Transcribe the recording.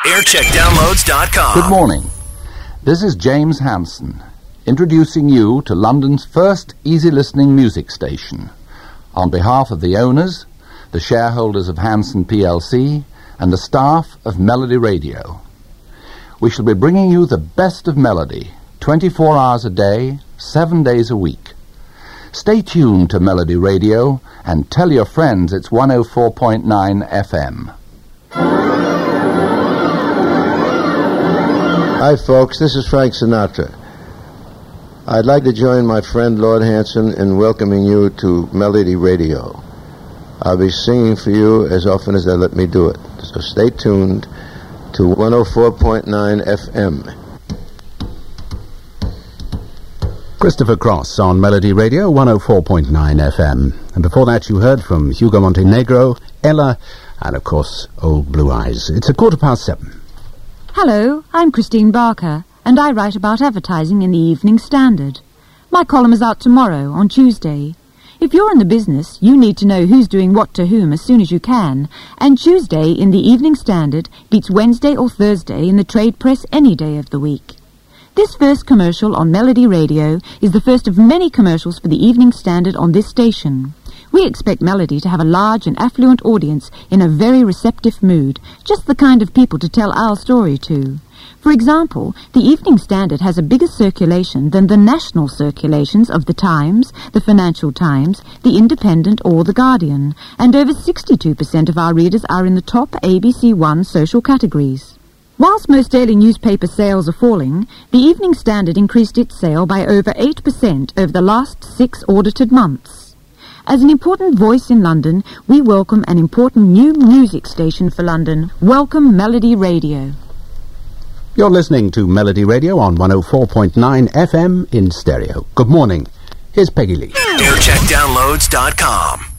aircheckdownloads.com. Good morning. This is James Hansen, introducing you to London's first easy-listening music station. On behalf of the owners, the shareholders of Hansen plc, and the staff of Melody Radio. We shall be bringing you the best of melody, 24 hours a day, 7 days a week. Stay tuned to Melody Radio and tell your friends it's 104.9 FM. Hi, folks. This is Frank Sinatra. I'd like to join my friend Lord Hanson in welcoming you to Melody Radio. I'll be singing for you as often as they let me do it. So stay tuned to 104.9 FM. Christopher Cross on Melody Radio, 104.9 FM. And before that you heard from Hugo Montenegro, Ella, and of course, Old Blue Eyes. It's 7:15. Hello, I'm Christine Barker, and I write about advertising in the Evening Standard. My column is out tomorrow, on Tuesday. If you're in the business, you need to know who's doing what to whom as soon as you can, and Tuesday in the Evening Standard beats Wednesday or Thursday in the trade press any day of the week. This first commercial on Melody Radio is the first of many commercials for the Evening Standard on this station. We expect Melody to have a large and affluent audience in a very receptive mood, just the kind of people to tell our story to. For example, the Evening Standard has a bigger circulation than the national circulations of the Times, the Financial Times, the Independent or the Guardian, and over 62% of our readers are in the top ABC One social categories. Whilst most daily newspaper sales are falling, the Evening Standard increased its sale by over 8% over the last 6 audited months. As an important voice in London, we welcome an important new music station for London. Welcome Melody Radio. You're listening to Melody Radio on 104.9 FM in stereo. Good morning. Here's Peggy Lee. aircheckdownloads.com.